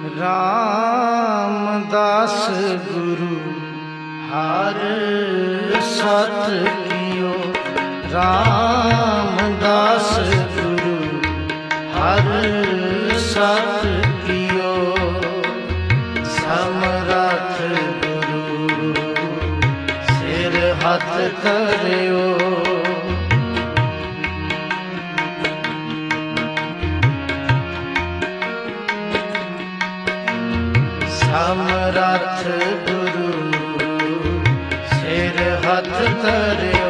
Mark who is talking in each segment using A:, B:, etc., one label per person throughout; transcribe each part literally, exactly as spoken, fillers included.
A: रामदास गुरु हर सत कियो। रामदास गुरु हर सत कियो। समरथ गुरु सिर हथ करियो। समरथ गुरु सिर हथ धरियो।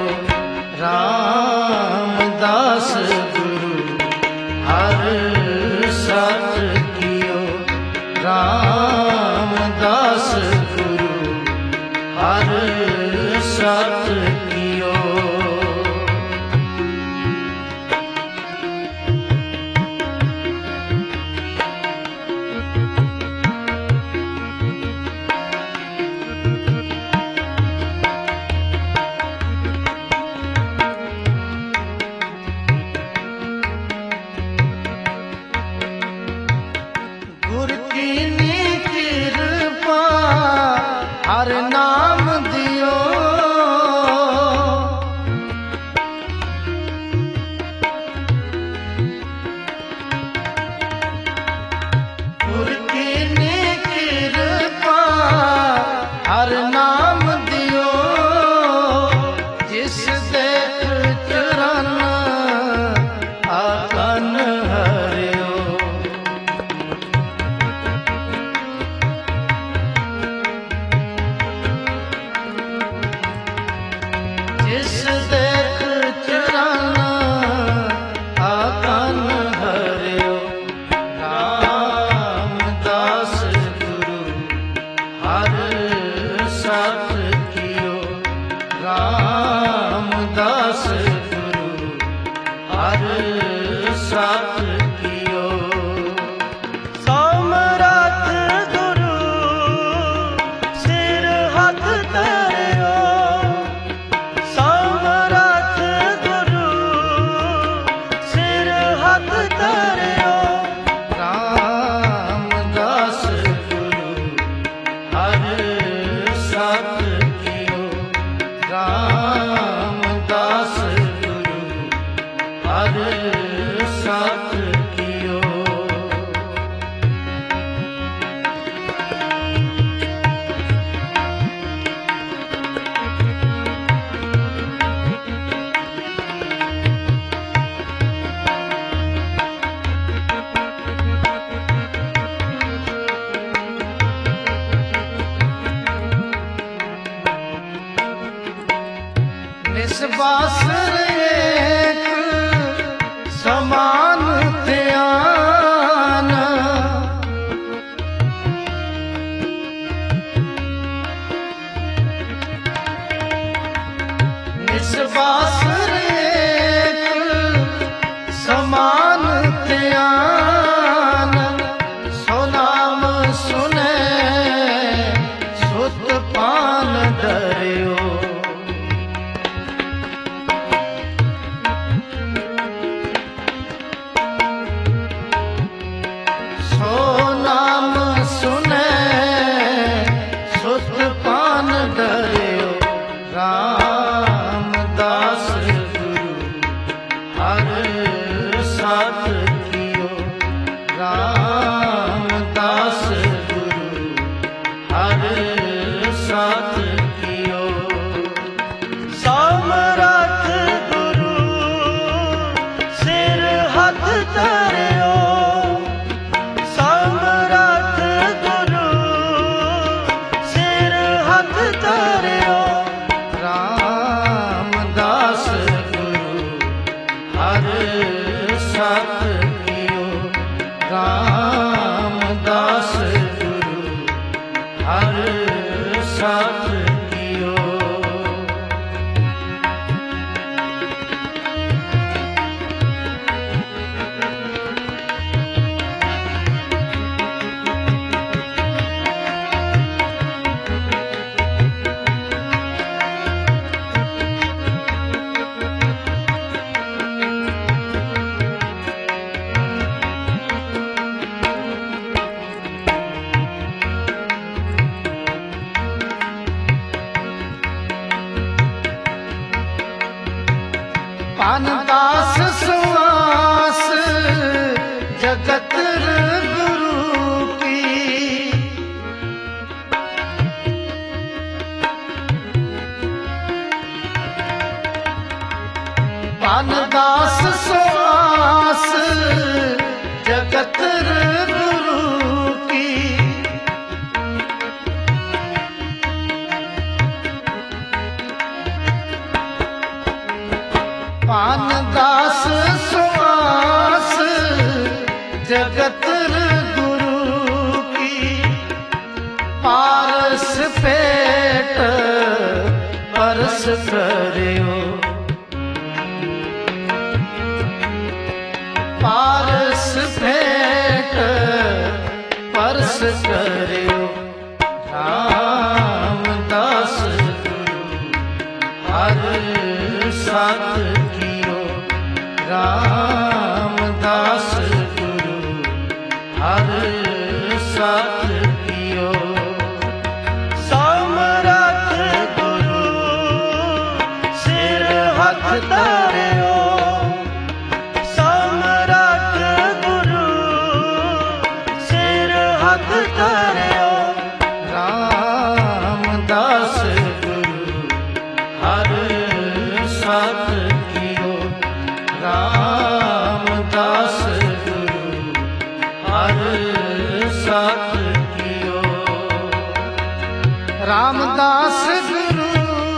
A: रामदास गुरु हर सत कियो। रामदास गुरु हर सत कियो। हर नाम दियो। गुर की कृपा हर नाम दियो। जिस देख चरण आकन हरियो। जिस देख चरण आकन हरियो। रामदास गुरु हर सत कियो। रामदास गुरु हर सत कियो। समरथ गुरु सिर हथ धरियो। रामदास गुरु हर सत कियो। रामदास गुरु हर सत कियो। निस्वासर एक समान ध्यान। निस्वासर एक समान ध्यान। सो नाम सुने सुत पान डरियो। सो नाम सुने सुत पान डरियो। रामदास गुरु हर सत कियो। रामदास गुरु हर सत कियो। समरथ गुरु सिर हथ धरियो। समरथ गुरु सिर हथ धरियो। रामदास गुरु हर सत कियो। रामदास गुरु हर सत कियो। गुरु की। पानदास सुआस जगत गुरु की। पानदास सुआस जगत गुरु की। पारस पेट परस करियो। पारस भेंट परस करियो। रामदास गुरु हर सत कियो। रामदास गुरु हर सत कियो। समरथ गुरु सिर हथ धरियो। रामदास गुरु हर सत कियो। रामदास गुरु हर सत कियो। रामदास गुरु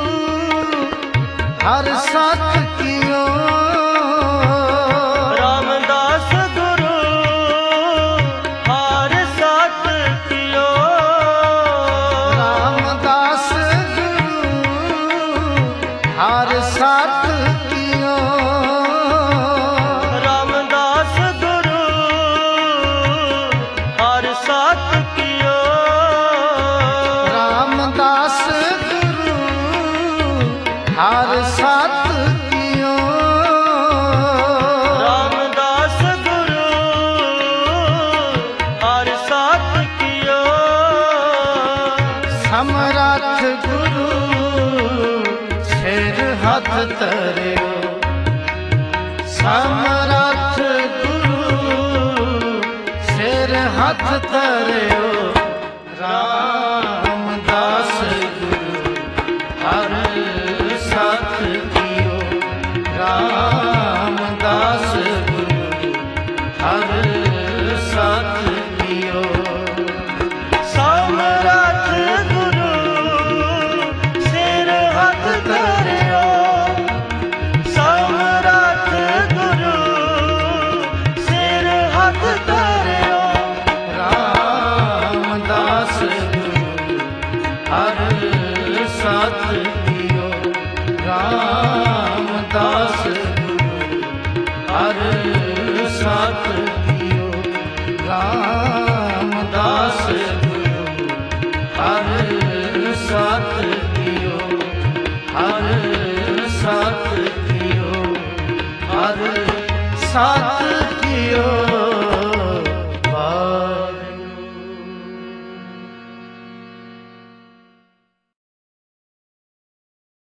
A: हर सत कियो। हर सत कियो। रामदास गुरु हर सत कियो। रामदास गुरु हर सत कियो। रामदास गुरु हर सत कियो। समरथ गुरु सिर हथ धरियो। समरथ गुरु सिर हथ धरियो। रामदास गुरु हर सत कियो। रामदास गुरु हर सत कियो। समरथ गुरु सिर हथ धरियो। समरथ गुरु सिर हथ धरियो। रामदास गुरु हर सत कियो। रामदास गुरु हर सत कियो। रामदास गुरु हर सत कियो। हर सत कियो। हर सत